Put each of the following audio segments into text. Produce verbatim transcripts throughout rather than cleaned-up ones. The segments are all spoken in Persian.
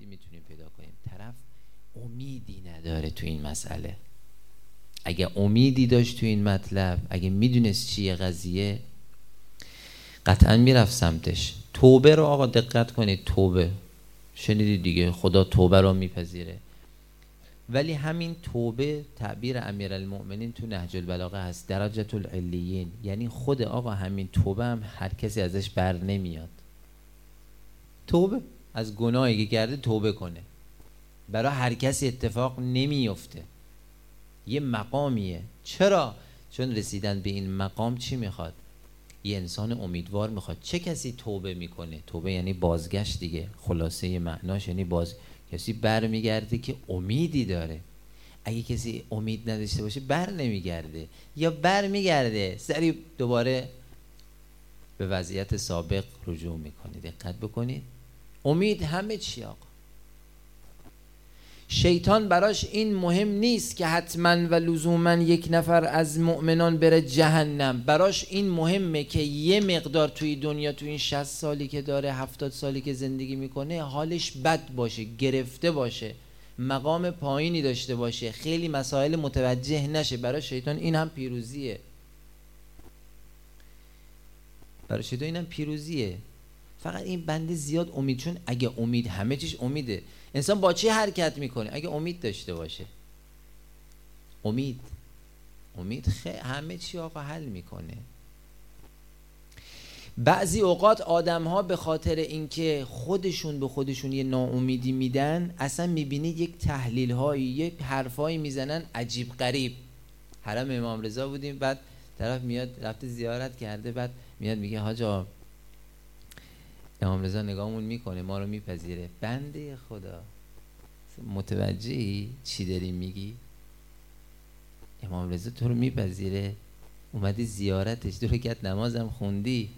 میتونیم پیدا کنیم. طرف امیدی نداره تو این مسئله. اگه امیدی داشت تو این مطلب، اگه میدونست چیه قضیه، قطعا میرفت سمتش. توبه رو آقا دقت کنید، توبه شنیدید دیگه، خدا توبه رو میپذیره. ولی همین توبه تعبیر امیرالمؤمنین تو نهج البلاغه هست، درجة العلیین، یعنی خود آقا همین توبه هم هر کسی ازش بر نمیاد. توبه از گناهی که کرده توبه کنه، برای هر کسی اتفاق نمیفته، یه مقامیه. چرا؟ چون رسیدن به این مقام چی میخواد؟ یه انسان امیدوار میخواد. چه کسی توبه میکنه؟ توبه یعنی بازگشت دیگه، خلاصه معناش یعنی باز کسی بر میگرده که امیدی داره. اگه کسی امید نداشته باشه بر نمیگرده، یا بر میگرده سری دوباره به وضعیت سابق رجوع میکنه. دقت بکنید، امید همه چی آقا. شیطان براش این مهم نیست که حتما و لزوما یک نفر از مؤمنان بره جهنم. براش این مهمه که یه مقدار توی دنیا، توی این شصت سالی که داره، هفتاد سالی که زندگی میکنه، حالش بد باشه، گرفته باشه، مقام پایینی داشته باشه، خیلی مسائل متوجه نشه. برای شیطان این هم پیروزیه. برای شیطان این هم پیروزیه. فقط این بنده زیاد امید، چون اگه امید، همه چیش امیده. انسان با چی حرکت میکنه؟ اگه امید داشته باشه. امید امید خیلی همه چی آقا حل میکنه. بعضی اوقات آدم ها به خاطر اینکه خودشون به خودشون یه ناامیدی میدن، اصلا میبینید یک تحلیل هایی، یک حرفایی میزنن عجیب غریب. حرم امام رضا بودیم، بعد طرف میاد رفته زیارت کرده، بعد میاد میگه حاجا امام رضا نگاهمون میکنه، ما رو میپذیره. بنده خدا متوجهی چی داری میگی؟ امام رضا تو رو میپذیره، اومدی زیارتش، دو رکعت نمازم خوندی،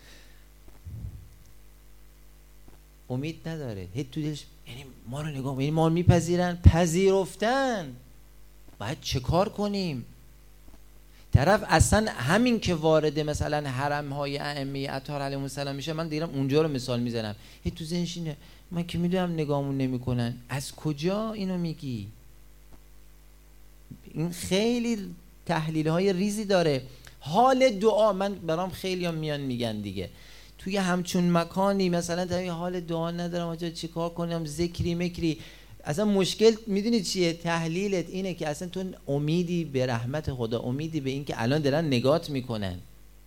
امید نداره، هی تو دلش یعنی ما رو نگاه، یعنی ما رو میپذیرن، پذیرفتن، باید چه کار کنیم؟ طرف اصلا همین که وارد مثلا حرم های ائمه اطهار علیهم السلام میشه، من دیرم اونجا رو مثال میزنم، هی تو ذهنش اینه من که میدونم نگاهمون نمیکنن، از کجا اینو میگی؟ این خیلی تحلیل های ریزی داره. حال دعا، من برام خیلی هم میان میگن دیگه توی همچون مکانی مثلا تا حال دعا ندارم، آجا چی کار کنم، ذکری مکری. اصلا مشکل میدونی چیه؟ تحلیلت اینه که اصلا تو امیدی به رحمت خدا، امیدی به این که الان دارن نگات میکنن،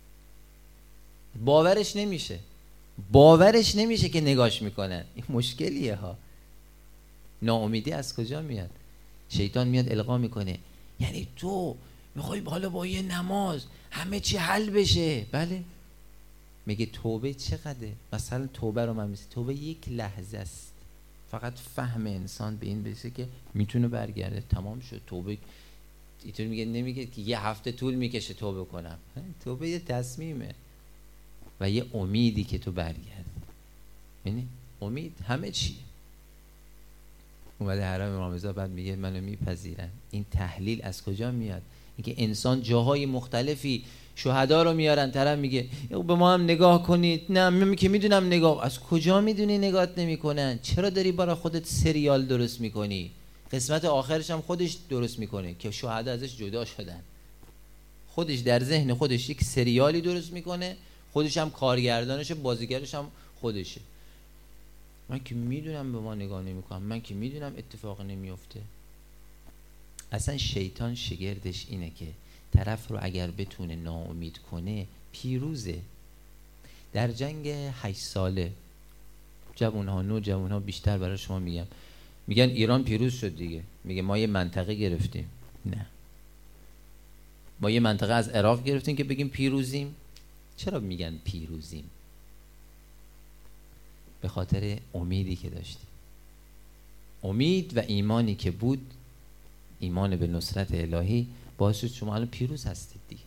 باورش نمیشه، باورش نمیشه که نگاش میکنن. این مشکلیه ها. ناامیدی از کجا میاد؟ شیطان میاد القا میکنه، یعنی تو میخوای حالا با یه نماز همه چی حل بشه. بله، میگه توبه چقدره؟ مثلا توبه رو من میگم، توبه یک لحظه است، فقط فهم انسان به این بشه که میتونه برگرده، تمام شد. توبه اینطور میگه، نمیگه که یه هفته طول میکشه توبه کنم. توبه یه تصمیمه و یه امیدی که تو برگردی. یعنی امید همه چیه. اومده حرم امام رضا، بعد میگه منو میپذیرن. این تحلیل از کجا میاد؟ اینکه انسان جاهای مختلفی شهدا رو میارن، طرف میگه به ما هم نگاه کنید. نه من که میدونم نگاه. از کجا میدونی نگات نمیکنن؟ چرا داری برای خودت سریال درست میکنی؟ قسمت آخرش هم خودش درست میکنه که شهدا ازش جدا شدن. خودش در ذهن خودش یک سریالی درست میکنه، خودش هم کارگردانشه، بازیگرش هم خودشه. من که میدونم به ما نگاه نمیکنم، من که میدونم اتفاق نمیفته. اصلا شیطان شگردش اینه که طرف رو اگر بتونه ناامید کنه پیروزه. در جنگ هشت ساله جوانها، نو جوانها بیشتر برای شما میگم، میگن ایران پیروز شد دیگه، میگه ما یه منطقه گرفتیم. نه، ما یه منطقه از عراق گرفتیم که بگیم پیروزیم. چرا میگن پیروزیم؟ به خاطر امیدی که داشتیم، امید و ایمانی که بود، ایمان به نصرت الهی باعث شد شما الان پیروز هستید دیگه.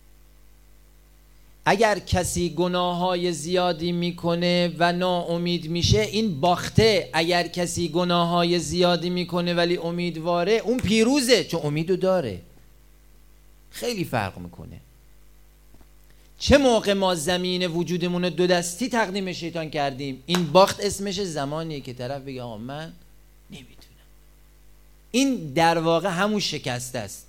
اگر کسی گناههای زیادی میکنه و ناامید میشه، این باخته. اگر کسی گناههای زیادی میکنه ولی امیدواره، اون پیروزه، چون امیدو داره. خیلی فرق میکنه. چه موقع ما زمین وجودمون رو دو دستی تقدیم شیطان کردیم؟ این باخت اسمش زمانیه که طرف بگه آقا من نمیتونم. این در واقع همون شکست است.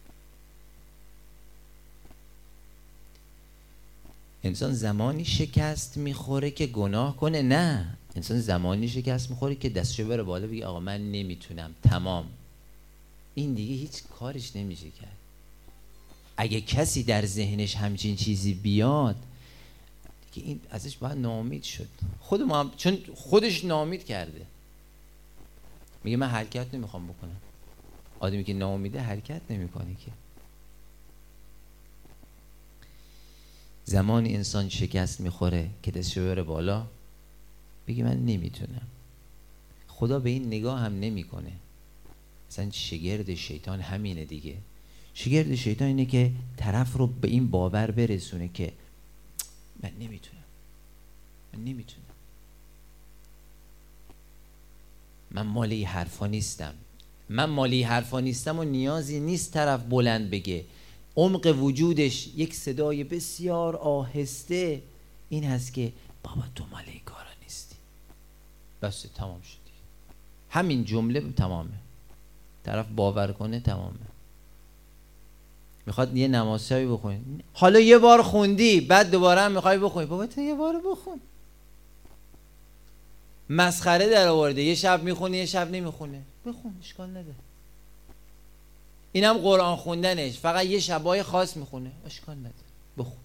انسان زمانی شکست میخوره که گناه کنه؟ نه، انسان زمانی شکست میخوره که دستشو بره بالا بگه آقا من نمیتونم، تمام، این دیگه هیچ کارش نمیشه کرد. اگه کسی در ذهنش همچین چیزی بیاد دیگه این ازش باید ناامید شد. خود ما هم چون خودش ناامید کرده، میگه من حرکت نمیخوام بکنم. آدمی که ناامیده حرکت نمیکنه که. زمان انسان شکست میخوره که دستشو بره بالا بگه من نمیتونم. خدا به این نگاه هم نمیکنه. مثلا شگرد شیطان همینه دیگه. شگرد شیطان اینه که طرف رو به این باور برسونه که من نمیتونم، من نمیتونم، من مالی حرفا نیستم. من مالی حرفا نیستم و نیازی نیست طرف بلند بگه. عمق وجودش یک صدای بسیار آهسته این هست که بابا تو مال این کارا نیستی. بس تمام شدی. همین جمله تمامه. طرف باور کنه تمامه. میخواد یه نمازشایی بخونی، حالا یه بار خوندی بعد دوباره هم میخوای بخونی، بابا تو یه بار بخون. مسخره در آورده، یه شب میخونه یه شب نمیخونه، بخون، اشکال نداره. اینم قرآن خوندنش فقط یه شبای خاص میخونه، اشکال نداره، بخون.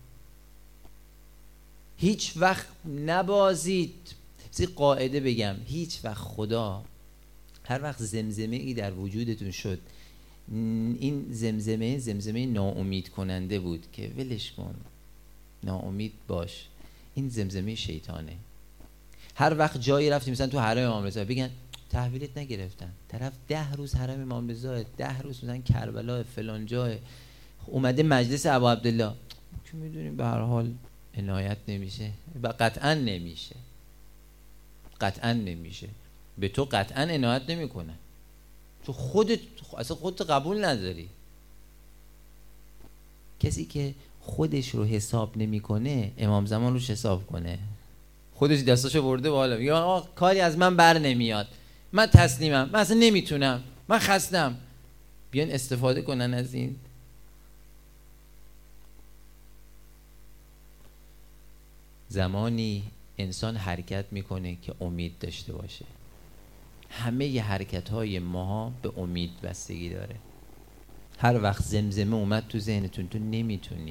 هیچ وقت نبازید. بذار قاعده بگم، هیچ وقت خدا هر وقت زمزمه ای در وجودتون شد، این زمزمه زمزمه ناامید کننده بود که ولش کن، ناامید باش، این زمزمه شیطانه. هر وقت جایی رفتیم مثلا تو حرم امام رضا بگن تحویلت نگرفتن، طرف ده روز حرم امام رضا، ده روز مثلا کربلا فلان جای اومده مجلس ابا عبدالله، که میدونیم به هر حال عنایت نمیشه و قطعا نمیشه، قطعا نمیشه، به تو قطعا عنایت نمیکنن، تو خودت اصلا خودت قبول نداری. کسی که خودش رو حساب نمیکنه امام زمان روش حساب کنه. خودش دستاشو برده بالا میگه آقا کاری از من بر نمیاد، من تسلیمم، من اصلا نمیتونم، من خستم. بیان استفاده کنن از این. زمانی انسان حرکت میکنه که امید داشته باشه. همه ی حرکت های ما به امید بستگی داره. هر وقت زمزمه اومد تو ذهنتون تو نمیتونی،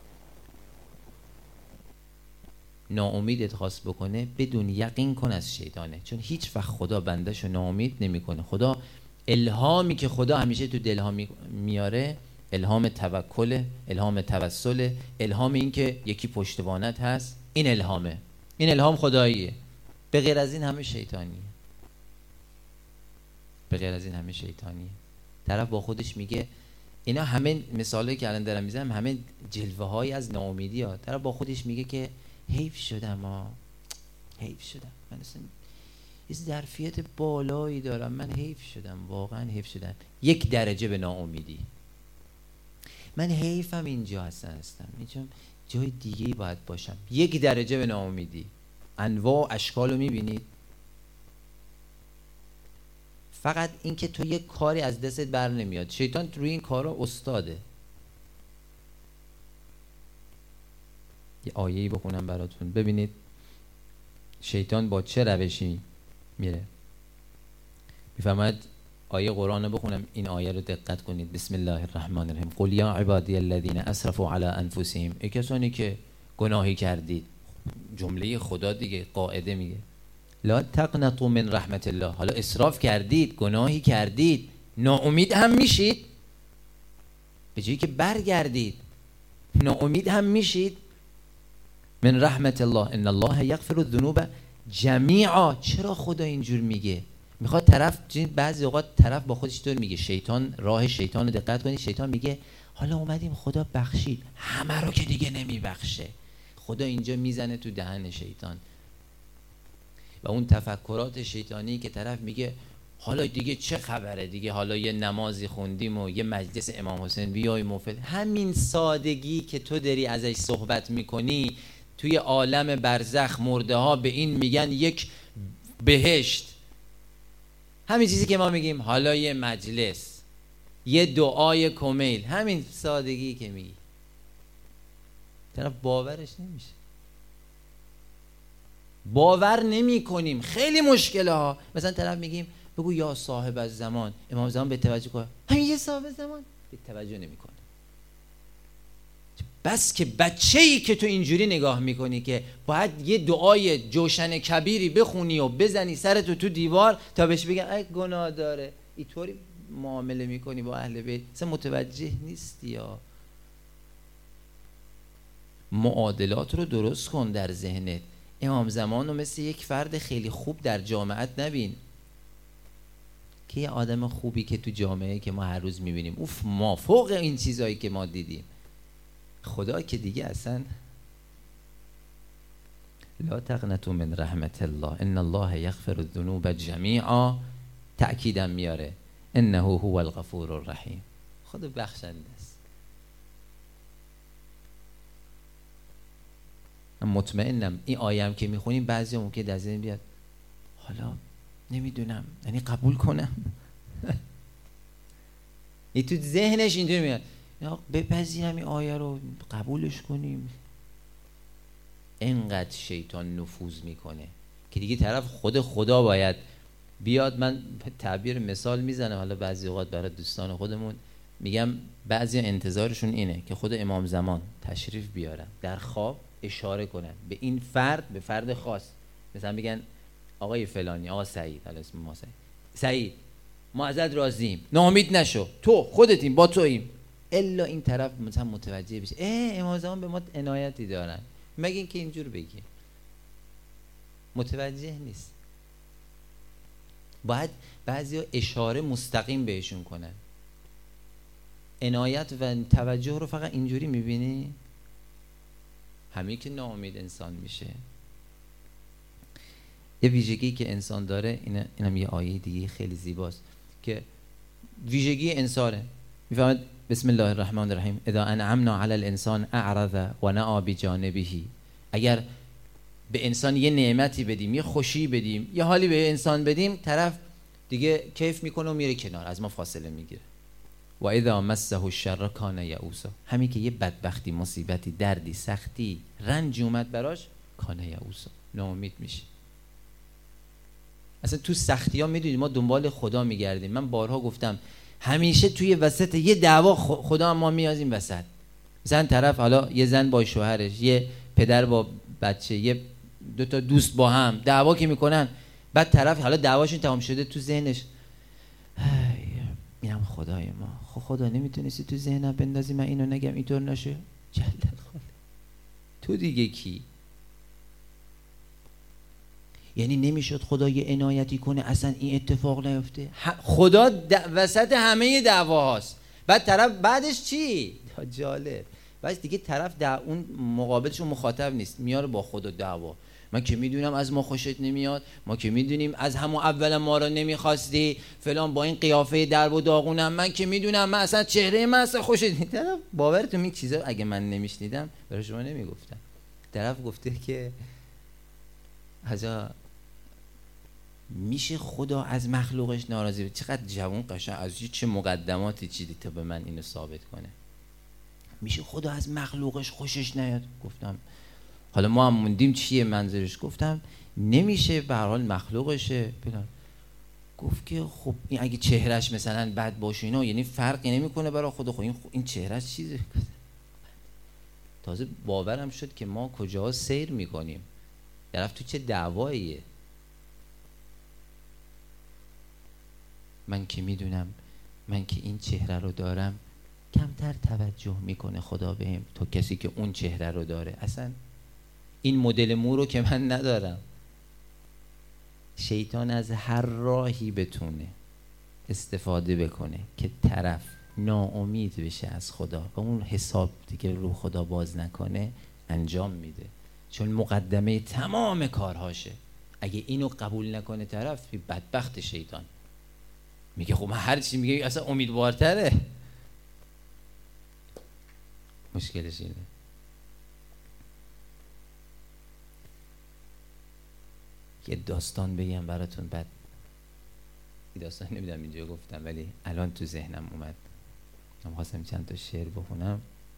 ناامیدت خواست بکنه، بدون یقین کن از شیطانه. چون هیچ وقت خدا بندهشو ناامید نمیکنه. خدا الهامی که خدا همیشه تو دلها میاره، الهام توکل، الهام توسل، الهام این که یکی پشتوانت هست، این الهامه، این الهام خداییه. به غیر از این همه شیطانیه. به غیر از این همه شیطانیه. طرف با خودش میگه اینا همه مثالی که الان دارم میزنم همه جلوه های از ناامیدی ها. طرف با خودش میگه که حیف شدم ها، حیف شدم، من اصلا یه ظرفیت بالایی دارم، من حیف شدم، واقعا حیف شدم. یک درجه به ناامیدی. من حیفم اینجا هستم هستم اینجا جای دیگه‌ای باید باشم. یک درجه به ناامیدی. انواع اشکال رو میبینید. فقط این که تو یک کاری از دستت بر نمیاد. شیطان روی این کارا استاده. یه آیه‌ای بخونم براتون ببینید شیطان با چه روشی میره. میفرماید آیه قرآن رو بخونم، این آیه رو دقت کنید. بسم الله الرحمن الرحیم. قل یا عبادی الذین اسرفوا علی انفسهم. ای کسانی که گناهی کردید، جمله خدا دیگه، قاعده میگه لا تقنطوا من رحمت الله. حالا اسراف کردید، گناهی کردید، ناامید هم میشید، به جایی که برگردید ناامید هم میشید. من رحمت الله ان الله یغفر الذنوب جمیعا. چرا خدا اینجور میگه؟ میخواد طرف، بعضی اوقات طرف با خودش طور میگه، شیطان، راه شیطان رو دقت کنید، شیطان میگه حالا اومدیم خدا بخشید، همه رو که دیگه نمیبخشه. خدا اینجا میزنه تو دهن شیطان و اون تفکرات شیطانی که طرف میگه حالا دیگه چه خبره دیگه، حالا یه نمازی خوندیم و یه مجلس امام حسین بیای مفل. همین سادگی که تو داری ازش صحبت میکنی توی عالم برزخ مرده ها به این میگن یک بهشت. همین چیزی که ما میگیم حالا یه مجلس، یه دعای کمیل، همین سادگی که میگی طرف باورش نمیشه، باور نمی کنیم. خیلی مشکله ها. مثلا طرف میگیم بگو یا صاحب از زمان، امام زمان به توجه کنه، همین یه صاحب زمان به توجه نمی کنه. بس که بچه‌ای که تو اینجوری نگاه میکنی که باید یه دعای جوشن کبیری بخونی و بزنی سرتو تو دیوار تا بهش بگن ای گناه داره، اینطوری معامله میکنی با اهل بیت، اصلا متوجه نیستی. یا معادلات رو درست کن در ذهنت. امام زمان رو مثل یک فرد خیلی خوب در جامعت نبین که یه آدم خوبی که تو جامعه که ما هر روز میبینیم اوف ما فوق این چیزایی که ما دیدیم. خدا که دیگه اصلا لا تقنطوا من رحمت الله ان الله یغفر الذنوب جمیعا، تأکیدم میاره انه هو الغفور الرحیم. خدا بخشنده است. مطمئنم این آیه که میخونیم بعضی ممکنه در ذهن بیاد حالا نمیدونم یعنی قبول کنم. این تو ذهنش اینطوری میاد یا بپذیرم این آیه رو قبولش کنیم. انقدر شیطان نفوذ میکنه که دیگه طرف خود خدا باید بیاد. من تعبیر مثال میزنم حالا بعضی اوقات برای دوستان خودمون میگم بعضی انتظارشون اینه که خود امام زمان تشریف بیارن در خواب اشاره کنن به این فرد، به فرد خاص، مثلا بگن آقای فلانی، آقا سعید، حالا اسم ما سعید، سعید ما ازت راضیم، ناامید نشو، تو خودتیم با توییم. الا این طرف مثلا متوجه بشه اه امام زمان به ما عنایتی دارن، مگه اینکه اینجور بگیم. متوجه نیست. باید بعضیا اشاره مستقیم بهشون کنن. عنایت و توجه رو فقط اینجوری میبینی، همین که ناامید انسان میشه. یه ویژگی که انسان داره، این اینم یه آیه دیگه خیلی زیباست که ویژگی انسانه. میفهمد بسم الله الرحمن الرحیم اذا انعمنا علی الانسان اعرض و نأى بجانبه. اگر به انسان یه نعمتی بدیم، یه خوشی بدیم، یه حالی به انسان بدیم، طرف دیگه کیف میکنه و میره کنار، از ما فاصله میگیره. و اذا مسه الشر کان یئوسا. همین که یه بدبختی، مصیبتی، دردی، سختی، رنج اومد براش، کان یئوسا، ناامید میشه. اصلا تو سختی ها میدونید ما دنبال خدا میگردیم. من بارها گفتم همیشه توی وسط یه دعوا خدا هم ما میازیم وسط. مثلا طرف حالا یه زن با شوهرش، یه پدر با بچه، یه دو تا دوست با هم دعوا که میکنن، بعد طرف حالا دعواشون تمام شده تو ذهنش اینم خدای ما، خب خدا نمیتونستی تو ذهنم بندازی من اینو نگم اینطور نشه؟ جلل خدا، تو دیگه کی؟ یعنی نمیشد خدا یه عنایتی کنه اصلا این اتفاق نیفته؟ خدا وسط همه دعواهاست. بعد طرف بعدش چی؟ جالب. بعد دیگه طرف در اون مقابلش مخاطب نیست، میاره با خدا دعوا. من که میدونم از ما خوشت نمیاد، ما که میدونیم از همون اول ما رو نمیخواستی فلان، با این قیافه درب و داغونم، من که میدونم من اصلا چهره من اصلا خوشت نمیاد. طرف باورتون این چیزا اگه من نمیشنیدم برای شما نمیگفتم. طرف گفته که حاجا میشه خدا از مخلوقش ناراضی بشه؟ چقدر جوان قشنگ از چه مقدماتی چیدی تا به من اینو ثابت کنه. میشه خدا از مخلوقش خوشش نیاد؟ گفتم حالا ما هم موندیم چیه منظورش. گفتم نمیشه، به هر حال مخلوقشه. ببین گفت که خب این اگه چهرهش مثلا بد باشه اینا یعنی فرقی نمیکنه برای خدا. خب این این چهرهش چیزه. تازه باورم شد که ما کجا سیر میکنیم، طرف تو چه دعواییه. من که میدونم من که این چهره رو دارم، کمتر توجه میکنه خدا بهم تا کسی که اون چهره رو داره. اصلا این مدل مو رو که من ندارم. شیطان از هر راهی بتونه استفاده بکنه که طرف ناامید بشه از خدا و اون حساب دیگه رو خدا باز نکنه، انجام میده. چون مقدمه تمام کارهاشه. اگه اینو قبول نکنه طرف، بدبخت شیطان. میگه خب من هر چی میگه اصلا امیدوارتره. مشکلش اینه. یه داستان بگم براتون، بعد این داستان نمیدونم اینجا گفتم ولی الان تو ذهنم اومد، من خواستم چند تا شعر بخونم.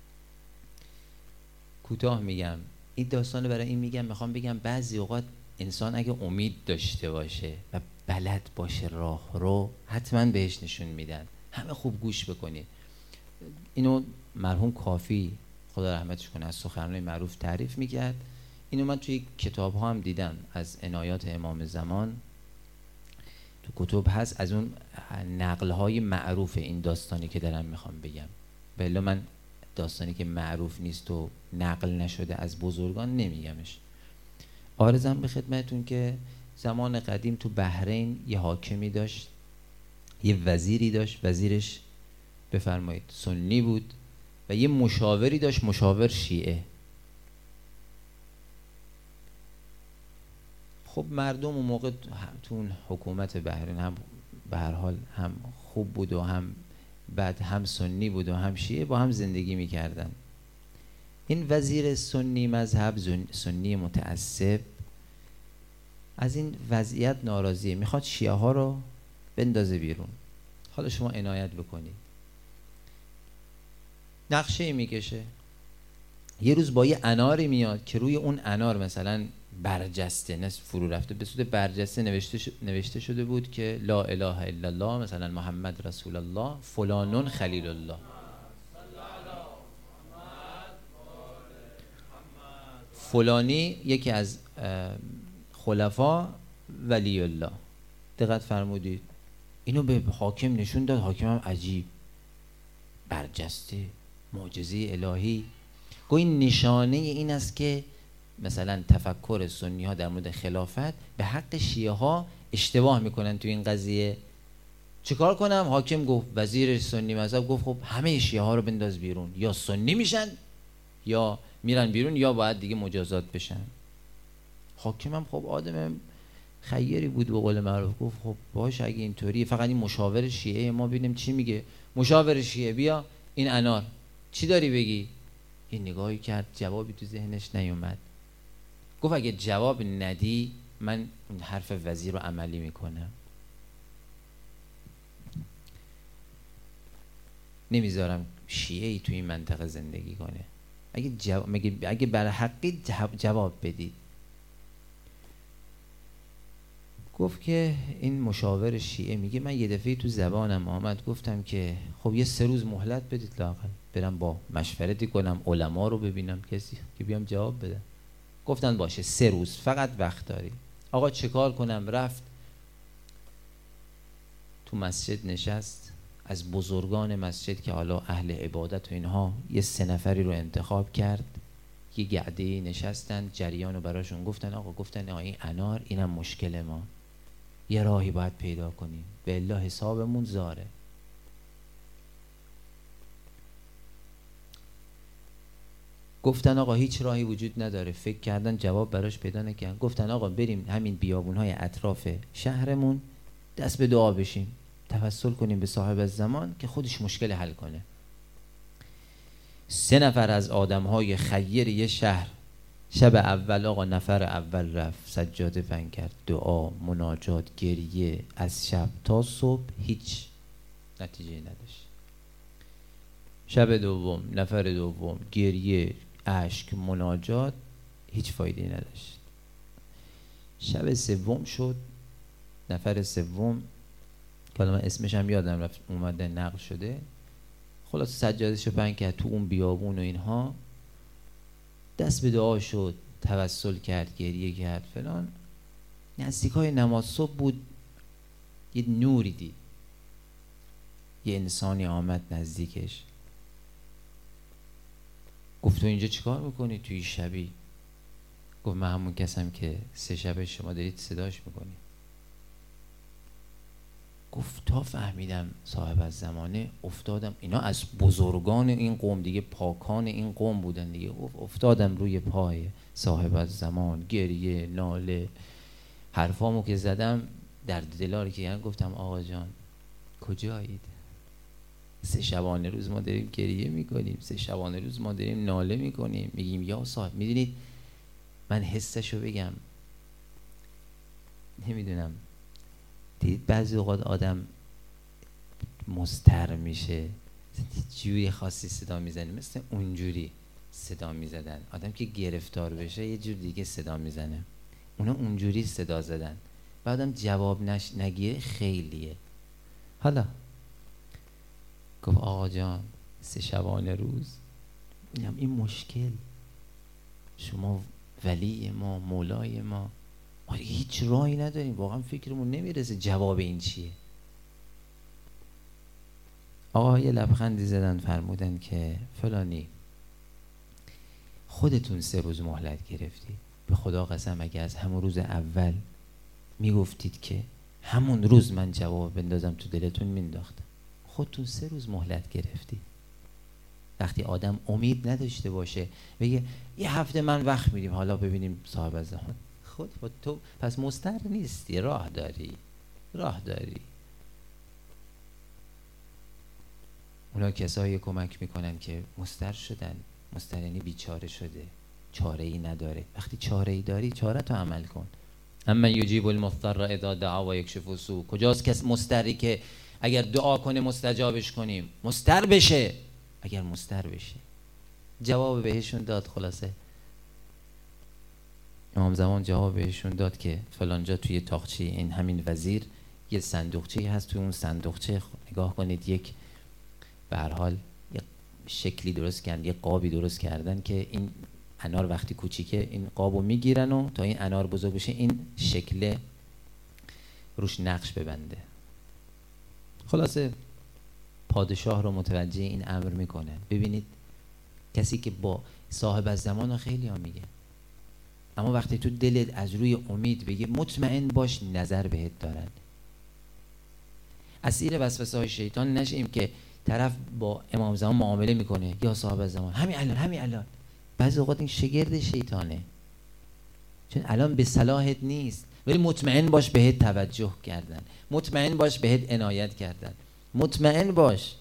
کوتاه میگم این داستانو برای این میگم، میخوام بگم بعضی اوقات انسان اگه امید داشته باشه و بلد باشه راه رو، حتما بهش نشون میدن. همه خوب گوش بکنید. اینو مرحوم کافی خدا رحمتش کنه از سخنرانی معروف تعریف میکرد. اینو من توی کتاب ها هم دیدم از عنایات امام زمان، تو کتب هست، از اون نقل های معروف این داستانی که دارم میخوام بگم. بله من داستانی که معروف نیست و نقل نشده از بزرگان نمیگمش. عارضم به خدمتون که زمان قدیم تو بحرین یه حاکمی داشت، یه وزیری داشت، وزیرش بفرمایید سنی بود و یه مشاوری داشت، مشاور شیعه. خب مردم اون موقع تو اون حکومت بحرین هم به هر حال هم خوب بود و هم بعد هم سنی بود و هم شیعه، با هم زندگی میکردن. این وزیر سنی مذهب، سنی متعصب، از این وضعیت ناراضیه، میخواد شیعه ها رو بندازه بیرون. حالا شما عنایت بکنید، نقشه میکشه. یه روز با یه اناری میاد که روی اون انار مثلا برجسته، نه فرو رفته، به صورت برجسته نوشته, ش... نوشته شده بود که لا اله الا الله، مثلا محمد رسول الله، فلانون خلیل الله. فلانی یکی از خلفا ولی الله. دقت فرمودید؟ اینو به حاکم نشون داد. حاکم هم عجیب، برجسته، معجزه الهی. گویا این نشانه این است که مثلا تفکر سنی ها در مورد خلافت به حق شیعه ها اشتباه میکنن تو این قضیه. چیکار کنم؟ حاکم گفت، وزیر سنی مذهب گفت خب همه شیعه ها رو بنداز بیرون، یا سنی میشن یا میرن بیرون یا باید دیگه مجازات بشن. حاکم هم خب آدم خیری بود به قول معروف، گفت خب باش اگه اینطوری، فقط این مشاور شیعه ما ببینیم چی میگه. مشاور شیعه بیا این انار چی داری بگی؟ این نگاهی کرد، جوابی تو ذهنش نیومد. گفت اگه جواب ندی من این حرف وزیر رو عملی میکنم، نمیذارم شیعه ای تو این منطقه زندگی کنه. اگه جواب اگه برای حقی جواب بدید. گفت که این مشاور شیعه میگه من یه دفعه تو زبانم آمد گفتم که خب یه سه روز مهلت بدید لااقل برم با مشورتی کنم، علما رو ببینم کسی که بیام جواب بده. گفتن باشه سه روز فقط وقت داری. آقا چه کار کنم؟ رفت تو مسجد نشست، از بزرگان مسجد که حالا اهل عبادت و اینها یه سه نفری رو انتخاب کرد، یه گعده نشستن، جریان رو براشون گفتن. آقا گفتن آقا این انار اینم مشکل ما، یه راهی باید پیدا کنیم، به الله حسابمون زاره. گفتن آقا هیچ راهی وجود نداره. فکر کردن جواب براش پیدا نکردن. گفتن آقا بریم همین بیابونهای اطراف شهرمون دست به دعا بشیم، توسل کنیم به صاحب الزمان که خودش مشکل حل کنه. سه نفر از آدمهای خیر یه شهر شب اول آقا نفر اول رفت سجاده بند کرد، دعا، مناجات، گریه از شب تا صبح، هیچ نتیجه نداشت. شب دوم نفر دوم گریه، اشک، مناجات، هیچ فایده نداشت. شب سوم شد، نفر سوم که من اسمش هم یادم رفت اومده نقل شده، خلاص سجادهشو بند کرد تو اون بیابون و اینها، دست به دعا شد، توسل کرد، گریه کرد فلان. نزدیکای نماز صبح بود، یه نوری دید، یه انسانی آمد نزدیکش. گفت تو اینجا چیکار میکنی توی شبی؟ گفت من همون کسم که سه شب شما دارید صداش میکنی. گفت تا فهمیدم صاحب از زمانه افتادم، اینا از بزرگان این قوم دیگه، پاکان این قوم بودن دیگه. گفت افتادم روی پای صاحب از زمان، گریه، ناله، حرفامو که زدم درد دلاری که یعنی گفتم آقا جان کجایید؟ سه شبانه روز ما داریم گریه میکنیم، سه شبانه روز ما داریم ناله میکنیم، میگیم یا صاحب. میدونید من حسشو بگم، نمیدونم دیدید بعضی اوقات آدم مضطر میشه جوری خاصی صدا میزنه، مثل اونجوری صدا میزدن. آدم که گرفتار بشه یه جور دیگه صدا میزنه، اونا اونجوری صدا زدن و آدم جواب نش نگیره خیلیه. حالا گفت آقا جان سه شبانه روز، اینم این مشکل، شما ولی ما، مولای ما، ما هیچ راهی نداریم، واقعا فکرمون نمیرسه جواب این چیه. آقا یه لبخندی زدن فرمودن که فلانی خودتون سه روز مهلت گرفتید، به خدا قسم اگه از همون روز اول میگفتید که همون روز من جواب بندازم تو دلتون مینداختم. خودتون سه روز مهلت گرفتید. وقتی آدم امید نداشته باشه بگه یه هفته من وقت میدیم حالا ببینیم صاحب زمان، خود با تو پس مضطر نیستی، راه داری، راه داری. اونا کسایی کمک میکنن که مضطر شدن، مضطر یعنی بیچاره شده، چاره ای نداره. وقتی چاره ای داری چاره تو عمل کن. اما یجیب المضطر اذا دعا و یکشف السوء، کجاست کس مضطری که اگر دعا کنه مستجابش کنیم، مضطر بشه. اگر مضطر بشه جواب بهشون داد. خلاصه امام زمان جواب بهشون داد که فلانجا توی تاقچه این همین وزیر یه صندوقچه هست، توی اون صندوقچه نگاه کنید یک به هر حال یک شکلی درست کردن، یک قابی درست کردن که این انار وقتی کوچیکه این قابو میگیرن و تا این انار بزرگ بشه این شکل روش نقش ببنده. خلاصه پادشاه رو متوجه این امر میکنه. ببینید کسی که با صاحب از زمان رو خیلی ها میگه، اما وقتی تو دلت از روی امید بگی مطمئن باش نظر بهت دارن. اسیر وسوسه های شیطان نشیم که طرف با امام زمان معامله میکنه یا صاحب از زمان همین الان همین الان. بعضی اوقات این شگرد شیطانه، چون الان به صلاحت نیست، ولی مطمئن باش بهت توجه کردن، مطمئن باش بهت عنایت کردن، مطمئن باش،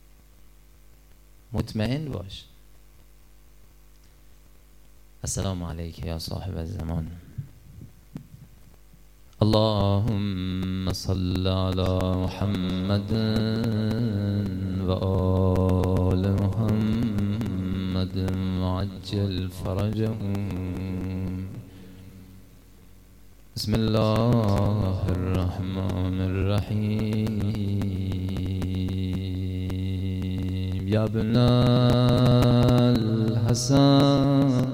مطمئن باش. السلام علیک یا صاحب الزمان. اللهم صل علی محمد و آل محمد وعجل فرجهم. بسم الله الرحمن الرحیم. یا ابن الحسن